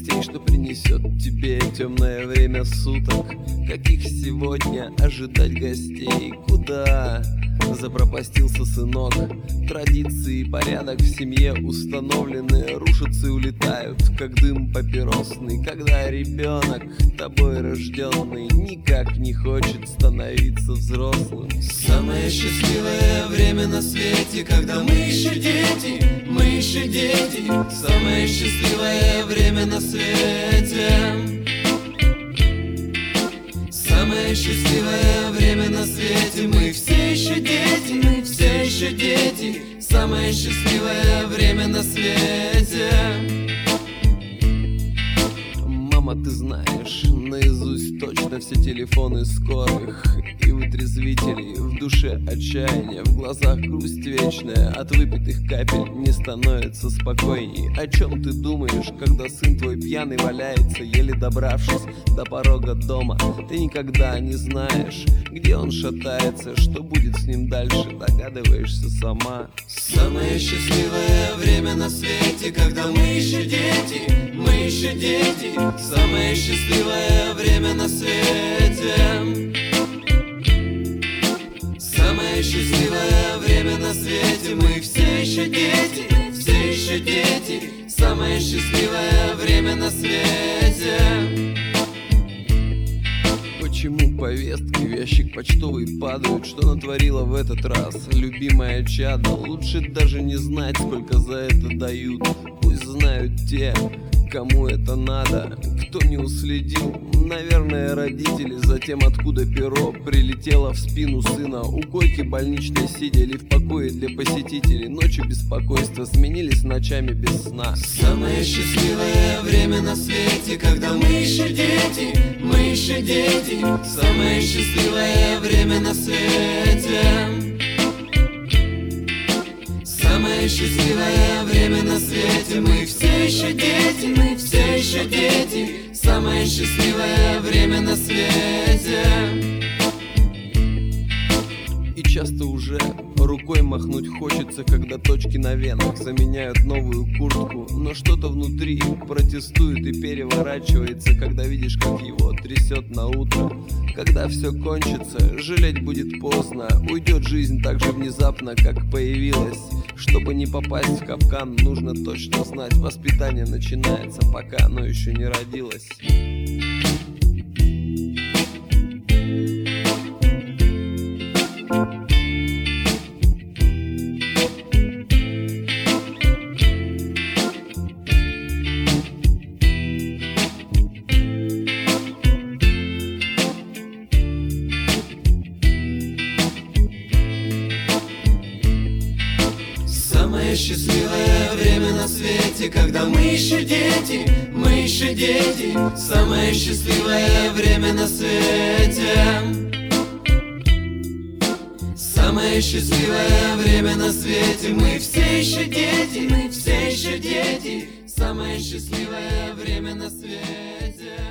новостей, что принесет тебе темное время суток. Каких сегодня ожидать гостей? Куда запропастился сынок? Традиции и порядок в семье установлены, рушатся и улетают, как дым папиросный. Когда ребенок, тобой рожденный, никак не хочет становиться взрослым. Самое счастливое время на свете, когда мы еще дети, мы еще дети. Самое счастливое время на свете. Самое счастливое время на свете. Мы все еще дети, мы все еще дети. Самое счастливое время на свете. Мама, ты знаешь наизусть точно все телефоны скорых и вытрезвителей. В душе отчаяние, в глазах грусть вечная. От выпитых капель не становится спокойней. О чем ты думаешь, когда сын твой пьяный валяется, еле добравшись до порога дома? Ты никогда не знаешь, где он шатается, что будет с ним дальше, догадываешься сама. Самое счастливое время на свете, когда мы еще дети, мы еще дети. Самое счастливое время на свете. Самое счастливое время на свете. Мы все еще дети, все еще дети. Самое счастливое время на свете. Почему повестки в ящик почтовый падают? Что натворила в этот раз любимая чадо? Лучше даже не знать, сколько за это дают. Пусть знают те, кому это надо. Кто не уследил, наверное, родители. Затем, откуда перо прилетело в спину сына. У койки больничной сидели в покое для посетителей. Ночью беспокойства сменились ночами без сна. Самое счастливое время на свете, когда мы еще дети, мы еще дети. Самое счастливое время на свете. Самое счастливое время на свете. Мы все еще дети, мы все еще дети. Самое счастливое время на свете. И часто уже рукой махнуть хочется, когда точки на венах заменяют новую куртку. Но что-то внутри протестует и переворачивается, когда видишь, как его трясет на утро. Когда все кончится, жалеть будет поздно. Уйдет жизнь так же внезапно, как появилась. Чтобы не попасть в капкан, нужно точно знать: воспитание начинается, пока оно еще не родилось. Самое счастливое время на свете, когда мы еще дети, мы еще дети. Самое счастливое время на свете. Самое счастливое время на свете. Мы все еще дети, мы все еще дети. Самое счастливое время на свете.